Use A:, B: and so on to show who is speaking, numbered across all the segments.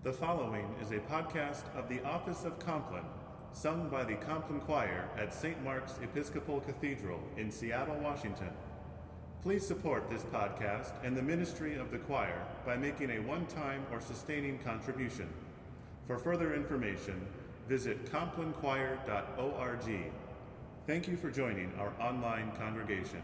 A: The following is a podcast of the Office of Compline, sung by the Compline Choir at St. Mark's Episcopal Cathedral in Seattle, Washington. Please support this podcast and the ministry of the choir by making a one-time or sustaining contribution. For further information, visit complinechoir.org. Thank you for joining our online congregation.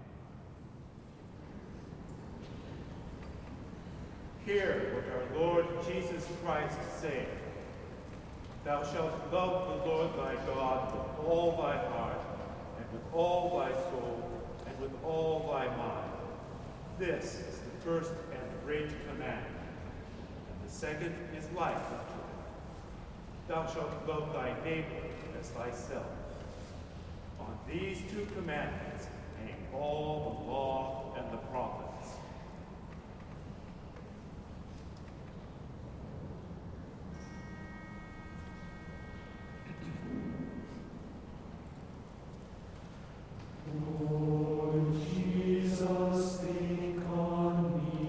B: Hear what our Lord Jesus Christ saith. Thou shalt love the Lord thy God with all thy heart, and with all thy soul, and with all thy mind. This is the first and great commandment. And the second is like unto it. Thou shalt love thy neighbor as thyself. On these two commandments hang all the law and the prophets.
C: Lord Jesus, think on me,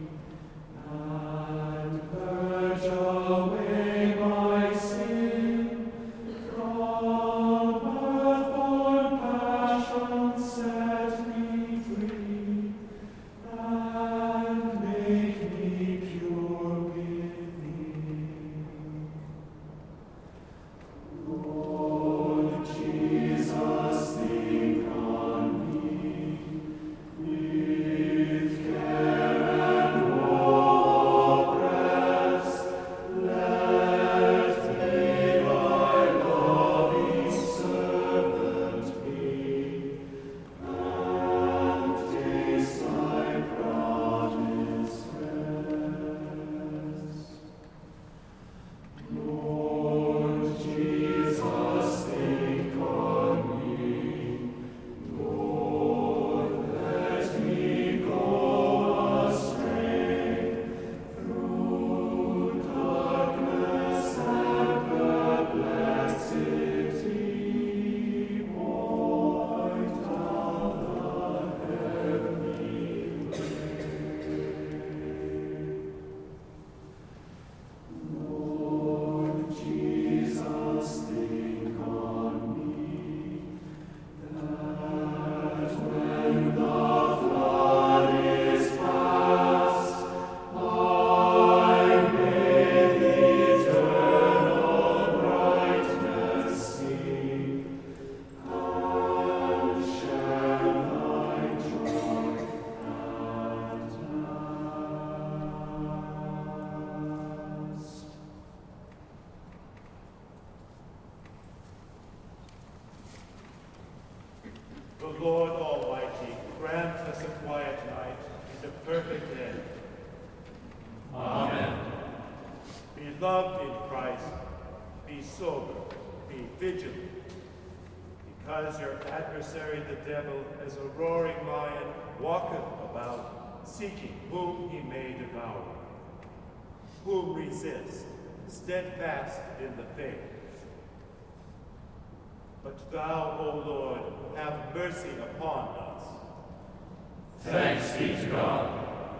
C: and purge away my sin. From earthborn passion set me free, and make me pure within. Lord Jesus, think on me, with care and woe oppressed. Let me thy loving servant be, and taste thy promised rest. Lord Jesus, think on me. Lord, let me go astray through darkness and perplexity. Point out the heavenly way. Lord Jesus, think on me, that when the flood is past, I may the eternal brightness see, and share thy joy at last.
B: The Lord Almighty grant us a quiet night and a perfect end.
C: Amen.
B: Beloved in Christ, be sober, be vigilant, because your adversary the devil, as a roaring lion, walketh about, seeking whom he may devour. Whom resist, steadfast in the faith. But thou, O Lord, have mercy upon us.
C: Thanks be to God.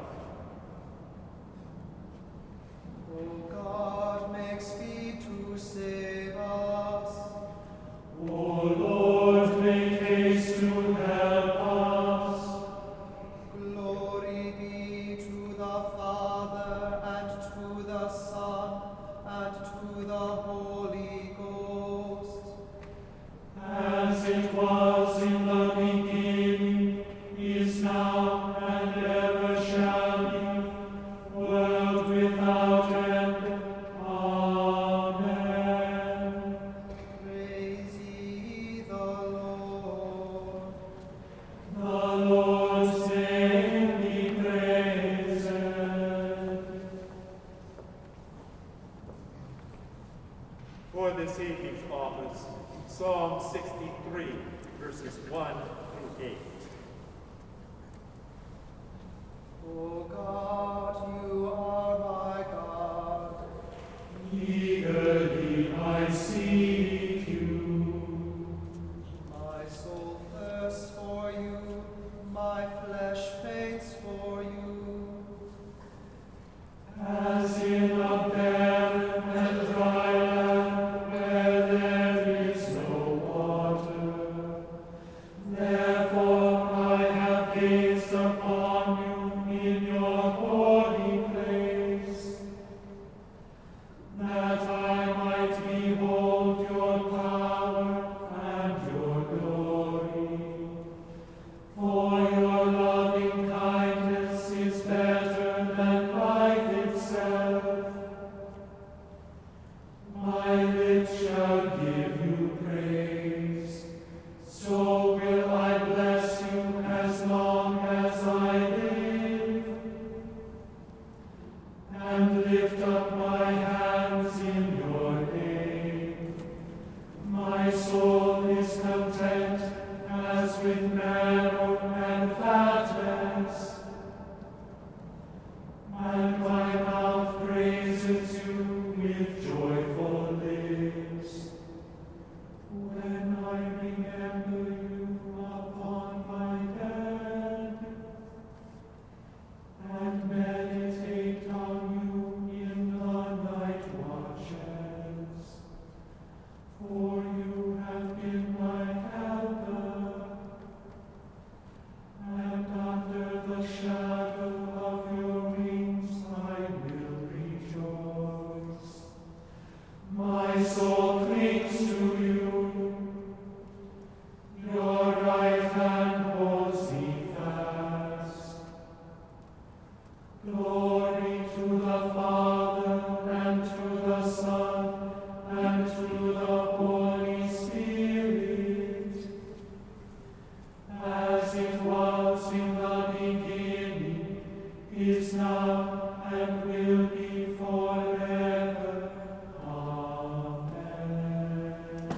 D: O God, make speed to save us.
C: O Lord, make haste to help us.
D: Glory be to the Father, and to the Son, and to the Holy Ghost.
C: As it was in the beginning, is now, and ever shall be, world without end. Amen.
D: Praise ye the Lord.
C: The Lord's name be praised.
B: For this evening's office, Psalm 63, verses 1 through 8.
D: O God, you are my God.
C: Eagerly I seek you.
D: My soul thirsts for you, my flesh faints for you.
C: As in a bed lift up my hands in your name. My soul is content as with marrow and fatness, and my mouth praises you with joyful lips. When I remember you upon my bed, and meditate on you in the night watches, for you have been my helper, and under the shadow of your wings I will rejoice. My soul clings to you, your right hand holds me fast. Glory to the Father, and to the Son, and to the Holy Spirit, as it was in the beginning, is now, and will be forever. Amen.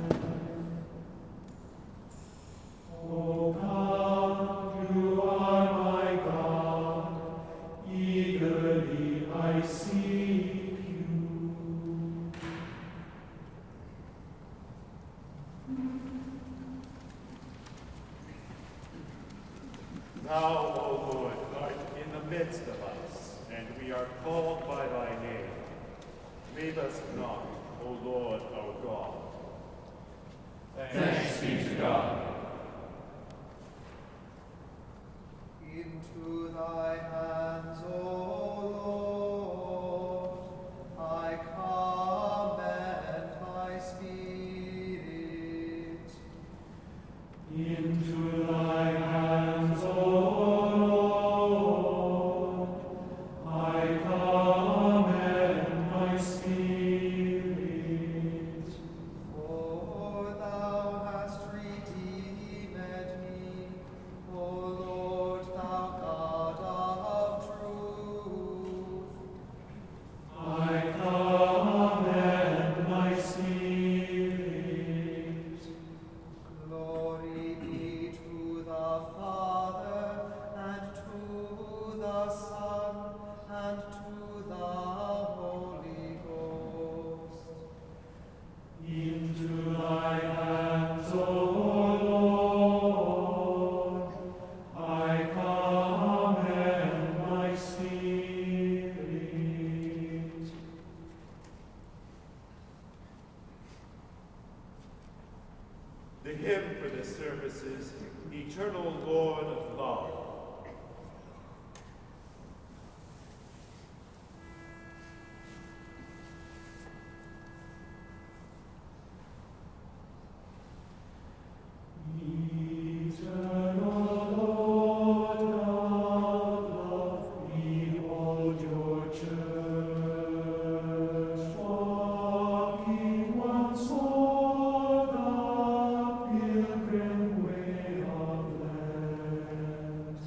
C: O God, you are my God, eagerly I seek you.
B: Thou, O Lord, art in the midst of us, and we are called by thy name. Leave us not, O Lord our God.
C: Thanks be to God.
D: Into thy hands, O Lord, I commend my spirit.
C: Into thy hands, O Lord, I commend my spirit.
D: For thou hast redeemed me, O Lord, thou God of truth.
C: I commend my spirit.
D: Glory be to the Father, and to the Son, and to the Holy Ghost.
C: Into thy hands, O Lord, I commend my spirit.
B: The hymn for this service is Eternal Lord of Love.
C: Eternal Lord of love, behold your church walking once more the pilgrim way of land.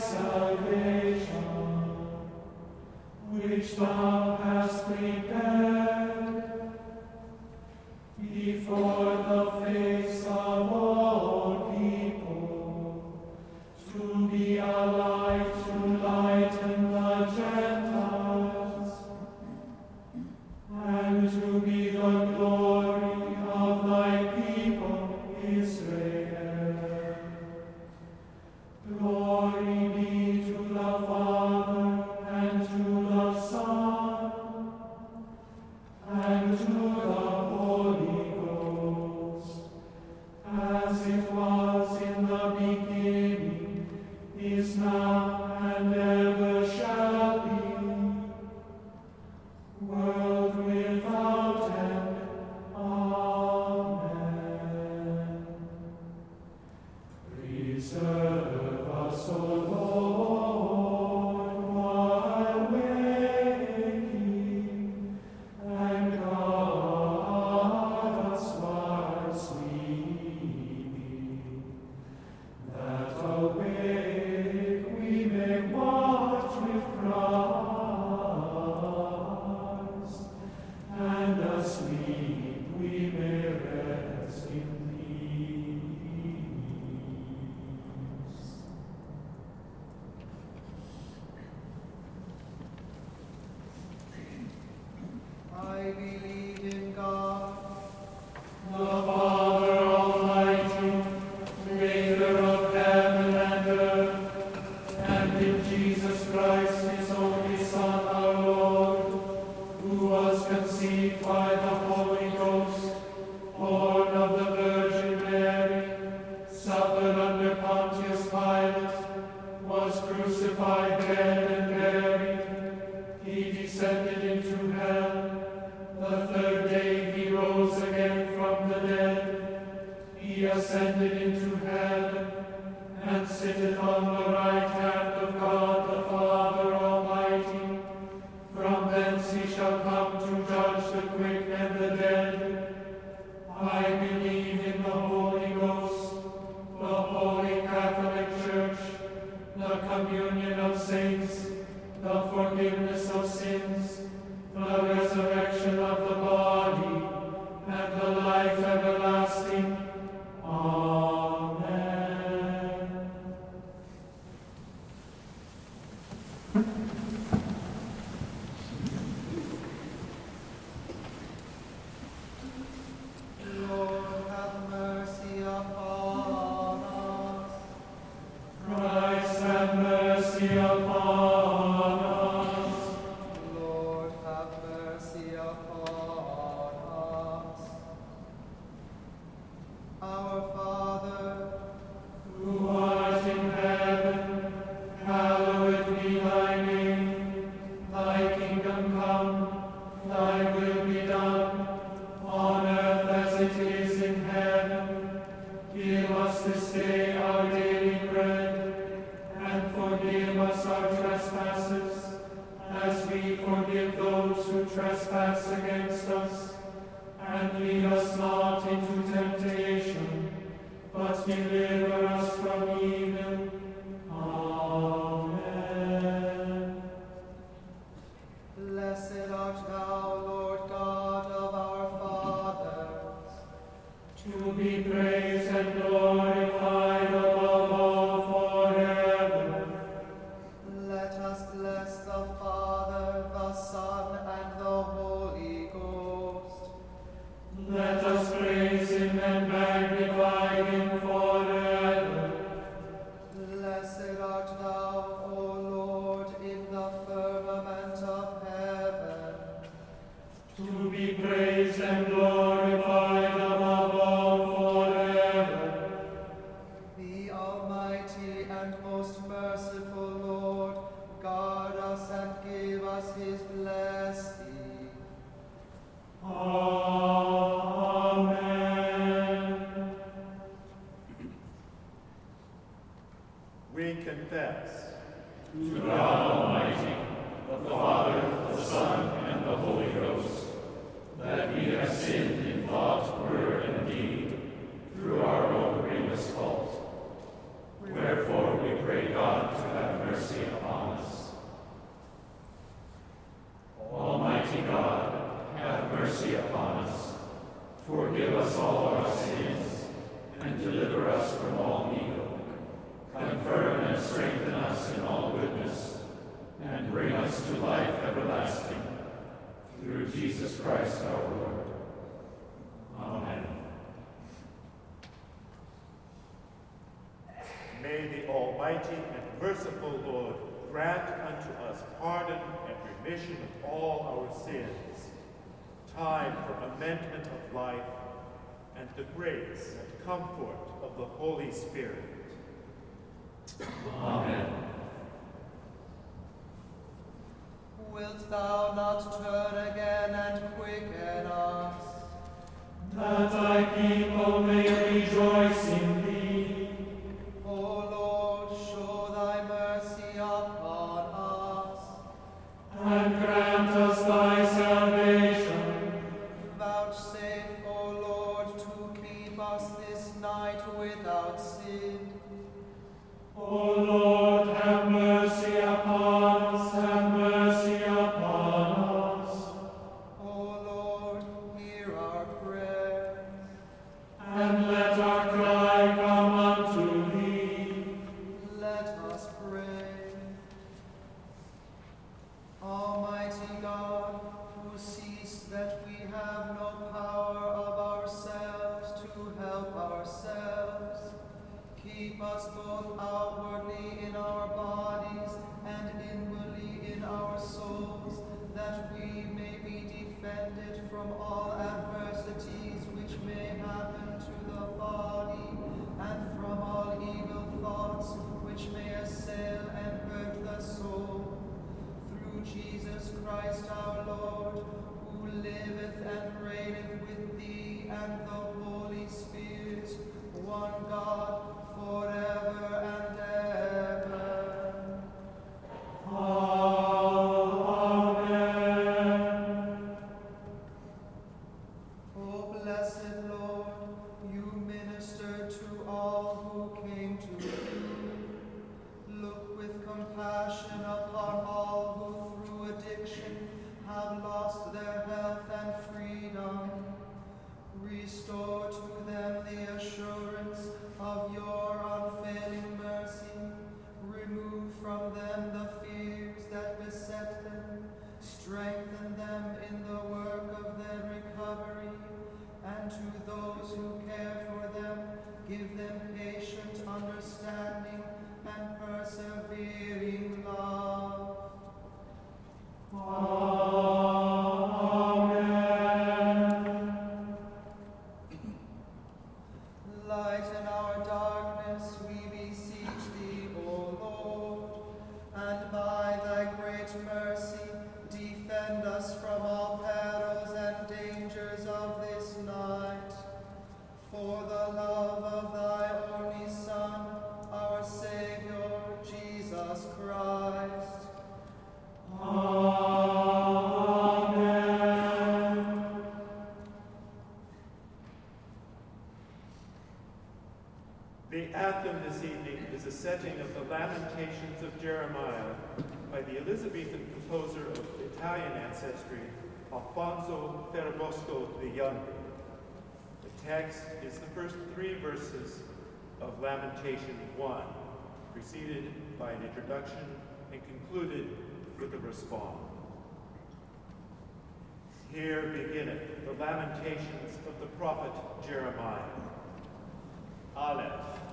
C: salvation, which thou hast prepared before the face of all people, to be a light to lighten the Gentiles, and to be the glory of thy people Israel. Glory be to the Father, and to the Son, and to the Holy Ghost, as it was in the beginning, is now, and ever shall be, world without end. Amen. Preserve us, O Lord, while waking, and guard us while sleeping, that awake we may watch with Christ, and asleep we may rest in peace.
D: I believe in God,
C: The Father Almighty, maker of heaven and earth, and in Jesus Christ, his only Son, our Lord, who was conceived by the Holy Ghost, born of the Virgin Mary, suffered under Pontius Pilate, was crucified, dead, and buried. He descended into hell. The third day he rose again from the dead. He ascended into heaven, and sitteth on the right hand of God the Father Almighty. From thence he shall come to judge the quick and the dead. I believe in the Holy Ghost, the Holy Catholic Church, the communion of saints, the forgiveness of sins, the resurrection of the body, and the life everlasting. Amen.
D: Lord, have mercy upon us.
C: Christ, have mercy upon us.
D: Lord, have mercy upon us. Our Father,
C: Who art in heaven, hallowed be thy name. Thy kingdom come, thy will be done, on earth as it is in heaven. Give us this day our daily bread, and forgive us our trespasses, as we forgive those who trespass against us. And lead us not into temptation, but deliver us from evil. Amen.
D: blessed art thou, Lord God of our fathers.
C: To be praised and glorified above all forever.
D: Let us bless the Father, the Son, and the Holy Ghost.
C: Let us praise him and magnify him forever. Christ our Lord. Amen.
B: May the Almighty and merciful Lord grant unto us pardon and remission of all our sins, time for amendment of life, and the grace and comfort of the Holy Spirit.
C: Amen.
D: Wilt thou not turn again and quicken us,
C: That thy people may rejoice in thee.
D: O Lord, show thy mercy upon us,
C: And grant us thy salvation.
D: vouchsafe, O Lord, to keep us this night without sin.
C: O Lord, have mercy upon us, have mercy upon us.
D: O Lord, hear our prayer.
C: And let our cry come unto thee.
D: Let us pray. Almighty God, who seest that we have no power of ourselves to help ourselves, keep us both outwardly in our bodies and inwardly in our souls, that we may be defended from all adversities which may happen to the body, and from all evil thoughts which may assail and hurt the soul. Through Jesus Christ our Lord, who liveth and reigneth with thee and the Holy Spirit, one God, forever and ever.
C: Amen.
D: O blessed Lord, you ministered to all who came to you. Look with compassion upon all who through addiction have lost their health and freedom. Restore to them the assurance of your unfailing mercy. Remove from them the fears that beset them. Strengthen them in the work of their recovery. And to those who care for them, give them patient understanding and persevering love.
C: Amen.
D: Lighten our darkness, we beseech thee, O Lord, and by thy great mercy defend us from all perils and dangers of this night. For the love of thy only Son, our Savior, Jesus Christ.
C: Amen.
B: The anthem this evening is a setting of the Lamentations of Jeremiah by the Elizabethan composer of Italian ancestry, Alfonso Ferrabosco the Younger. The text is the first 3 verses of Lamentation 1, preceded by an introduction and concluded with a response. Here beginneth the Lamentations of the prophet Jeremiah. Aleph.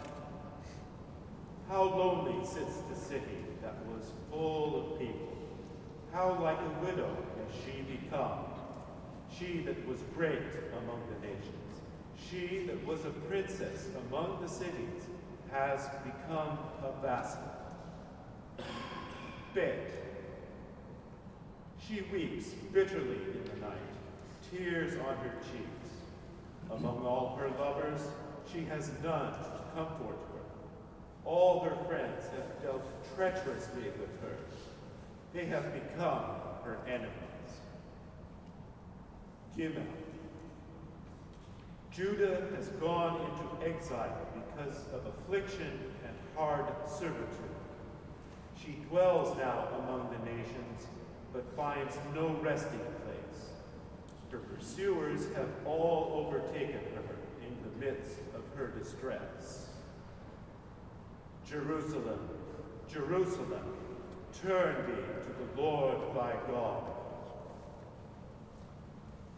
B: How lonely sits the city that was full of people. How like a widow has she become, she that was great among the nations. She that was a princess among the cities has become a vassal. Bet. She weeps bitterly in the night, tears on her cheeks. Among all her lovers, she has none to comfort her. All her friends have dealt treacherously with her. They have become her enemies. Gimel. Judah has gone into exile because of affliction and hard servitude. She dwells now among the nations, but finds no resting place. Her pursuers have all overtaken her in the midst of her distress. Jerusalem, Jerusalem, turn thee to the Lord thy God.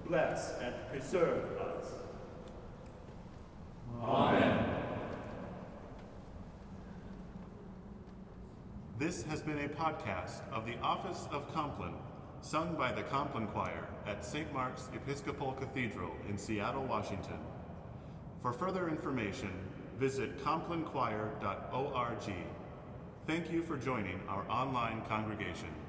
B: bless and preserve us.
C: Amen.
A: This has been a podcast of the Office of Compline, sung by the Compline Choir at St. Mark's Episcopal Cathedral in Seattle, Washington. For further information, visit complinchoir.org. Thank you for joining our online congregation.